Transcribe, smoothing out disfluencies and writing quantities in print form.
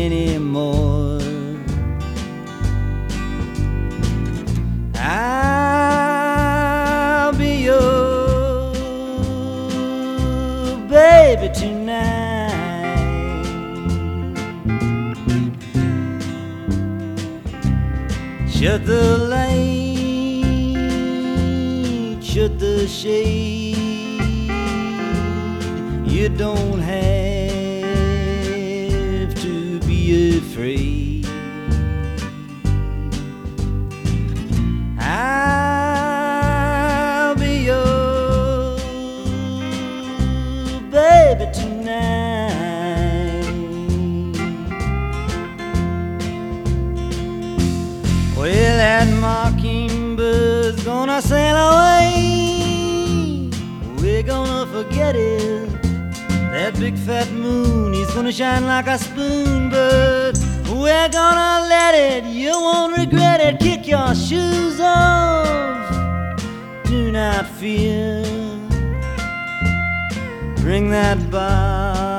anymore. I'll be your baby tonight. Shut the light, shut the shade. You don't have to be afraid. I'll be your baby tonight. Well, that mockingbird's gonna sail away. We're gonna forget it. That big fat moon, he's gonna shine like a spoon, but we're gonna let it. You won't regret it. Kick your shoes off. Do not fear. Bring that bar